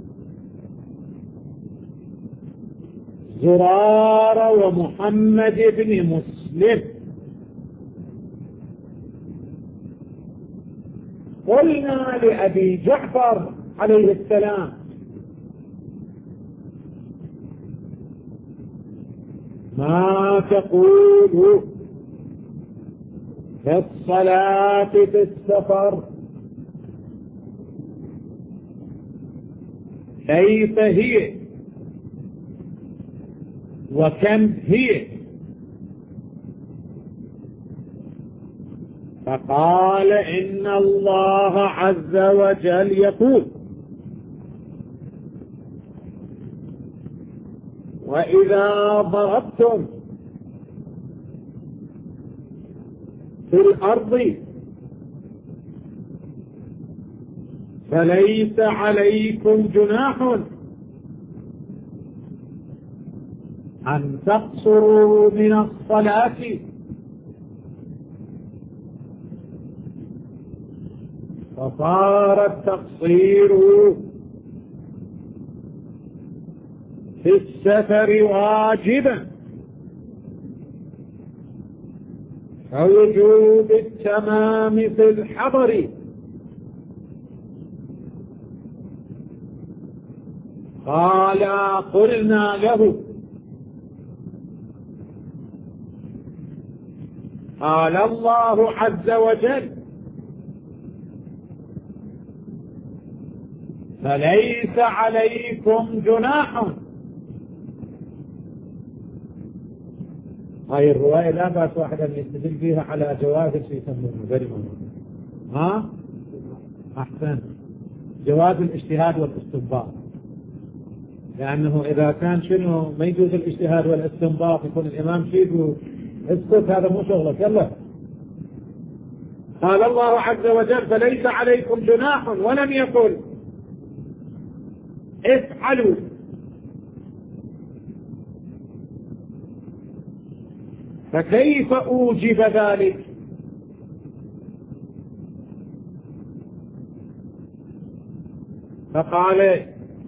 زرارة ومحمد بن مسلم قلنا لأبي جعفر عليه السلام: ما تقول في الصلاة في السفر؟ كيف هي وكم هي؟ فقال: إن الله عز وجل يقول: وإذا ضربتم في الأرض فليس عليكم جناح أن تقصروا من الصلاة. فصار التقصير في السفر واجبا، كوجوب التمام في الحضر. قال: قلنا له: قال الله عز وجل: فليس عليكم جناح. هاي الرواية لا بأس واحدا يستدل فيها على جواز شيء يسمونه بريمون. ها أحسن، جواز الاجتهاد والاستنباط، لأنه إذا كان شنو ما يجوز الاجتهاد والاستنباط يكون الإمام شيء اسكت، هذا مو شغلك. يلا. قال الله عز وجل: فليس عليكم جناح، ولم يقل افعلوا. فكيف أوجب ذلك؟ فقال: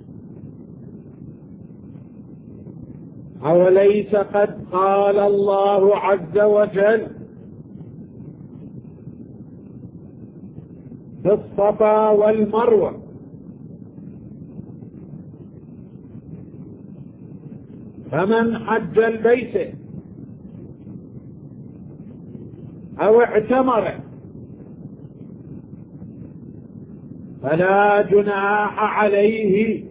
أوليس قد قال الله عز وجل في الصفا والمروة: فمن حج البيت أو اعتمر فلا جناح عليه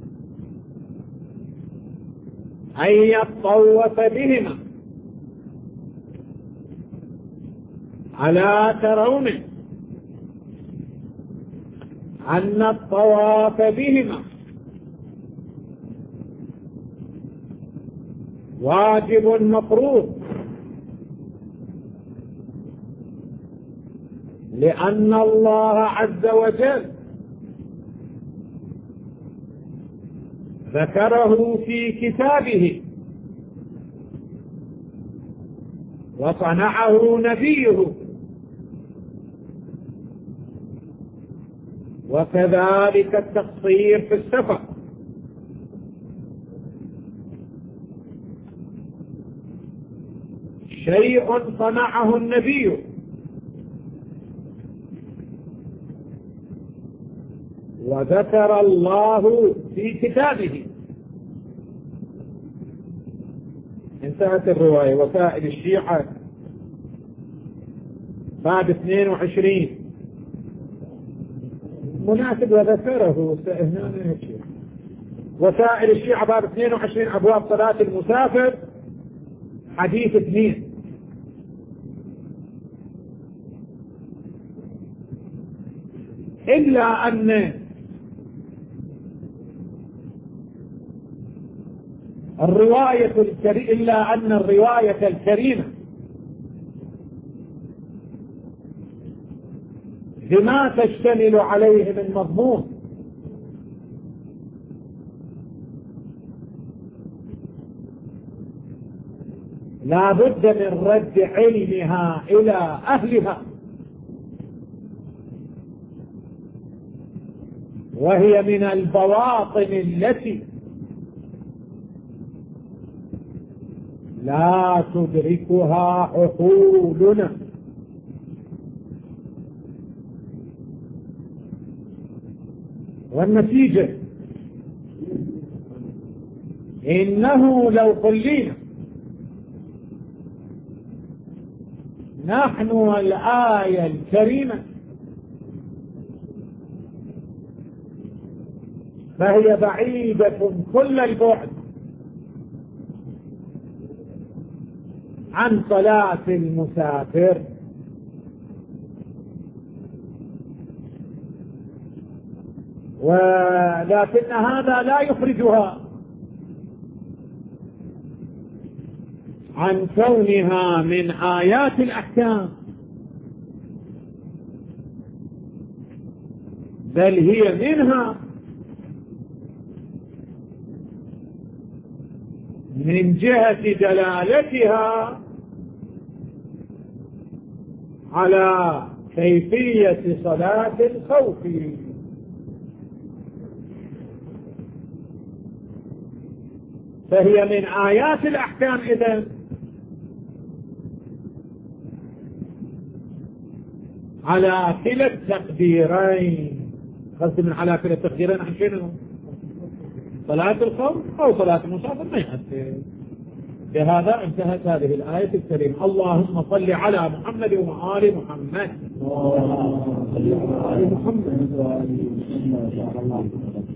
أن يطوف بهما، ألا ترون أن الطواف بهما واجب مفروض، لأن الله عز وجل ذكره في كتابه وصنعه نبيه، وكذلك التقصير في السفر. شيء صنعه النبي وذكر الله في كتابه. انتهت الرواية. وسائل الشيعة بعد اثنين وعشرين مناسب وذكره هنا. وسائل الشيعة باب اثنين وعشرين أبواب صلاة المسافر حديث اثنين. إلا أن الرواية الكريمة إلا أن الرواية الكريمة بما تشتمل عليه من مضمون لا بد من رد علمها إلى أهلها، وهي من البواطن التي لا تدركها عقولنا. والنتيجة إنه لو قلنا نحن الآية الكريمة فهي بعيدة كل البعد عن صلاة المسافر، ولكن هذا لا يخرجها عن كونها من آيات الأحكام، بل هي منها من جهة دلالتها على كيفية صلاة الخوف. فهي من آيات الأحكام إذن على كلا التقديرين. قصد من على كلا التقديرين عن شنو؟ صلاة الخوف أو صلاة المسافر ما يأثر. بهذا انتهت هذه الآية الكريمة. اللهم صل على محمد وآل محمد. اللهم صل على محمد وآل محمد.